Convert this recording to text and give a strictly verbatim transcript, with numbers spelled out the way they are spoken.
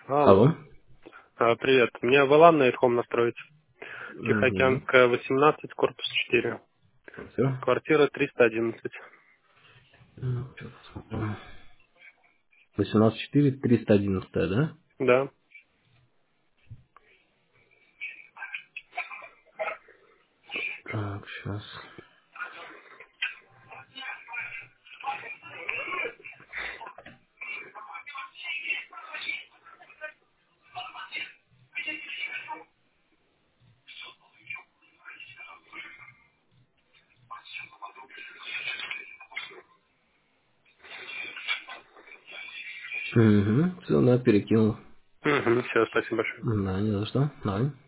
Алло. Алло. А, привет. Мне валан на Ирхом настроить. Угу. Тихоокеанская, восемнадцать, корпус четыре. Все. Квартира триста одиннадцать. восемнадцать четыре, триста одиннадцать, да? Да. Так, сейчас. Угу. Все, да, перекинул. Угу, все, спасибо большое. Да, не за что. Давай.